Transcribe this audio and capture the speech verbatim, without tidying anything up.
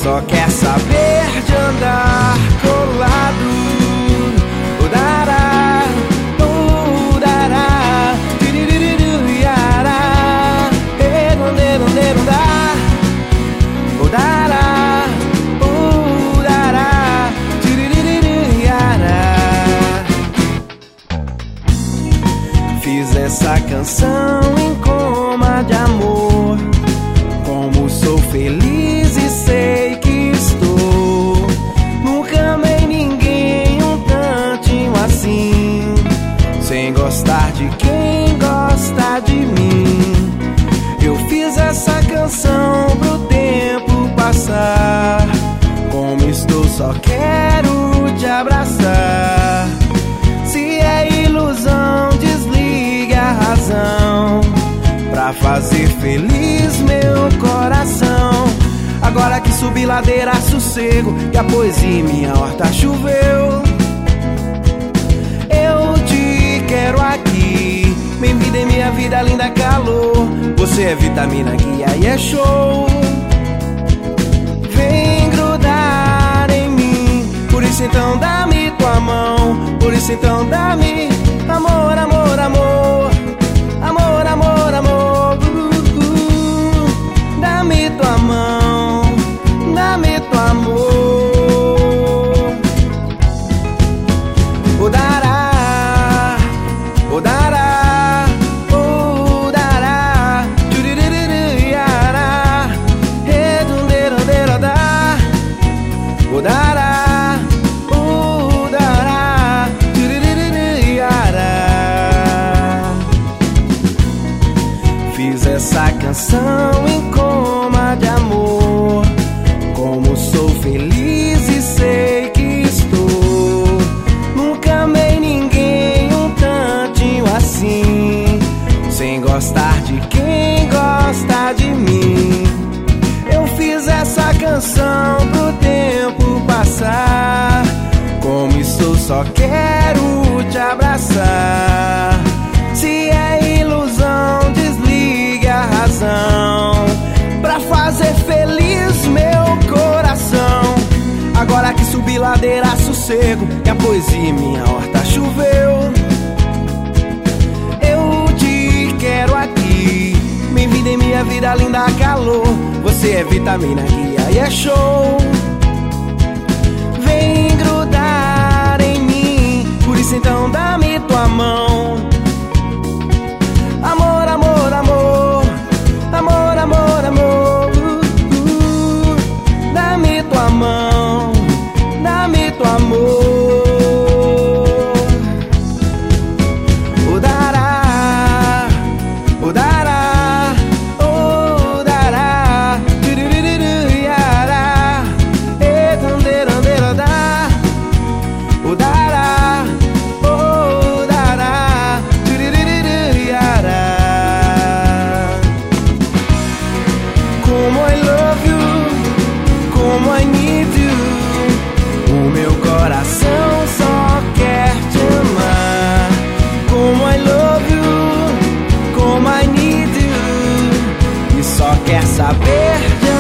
só quer saber de andar colado. O dará, o dará, tiririru, iará, redondeiro, ondeiro, dá. O dará, o dará, tiririru, iará. Fiz essa canção em coma de amor. Como sou feliz e sei que estou. Nunca amei ninguém um tantinho assim, sem gostar de quem gosta de mim. Eu fiz essa canção pro tempo passar. Como estou, só quero te abraçar. Se é ilusão, desligue a razão, pra fazer feliz meu coração. Agora que subi ladeira, sossego, e a poesia em minha horta choveu. Eu te quero aqui, bem-vinda em minha vida, linda calor. Você é vitamina, guia e é show. Vem grudar em mim, por isso então dá-me tua mão. Por isso então dá-me amor, amor, amor. Amor, amor, amor, uh, uh, dá-me tua mão, dá-me tua amor. O dará, o dará, o dará, tchuririru, iará, redondeiro, ondeiro, dá. O dará, o dará, tchuririru, iará. Fiz essa canção em coma de amor. Como sou feliz e sei que estou. Nunca amei ninguém um tantinho assim, sem gostar de quem gosta de mim. Eu fiz essa canção pro tempo passar. Como estou, só quero te abraçar. Se é ilusão, desligue a razão, pra fazer feliz meu coração. Agora que subi ladeira, sossego, e a poesia em minha horta choveu. Eu te quero aqui, bem-vinda em minha vida, linda calor. Você é vitamina, guia e é show. Vem grudar em mim, por isso então dá-me tua mão. Amor, amor, amor, amor, amor, amor, uh, uh, dá-me tua mão, dá-me tua amor. O dará, o dará, o dará, tiririru, iará, redondeiro, ondeiro, dá. O dará, o dará, tiririru, iará. Como I love you, como I need you. O meu coração só quer te amar. Como I love you, como I need you. E só quer saber de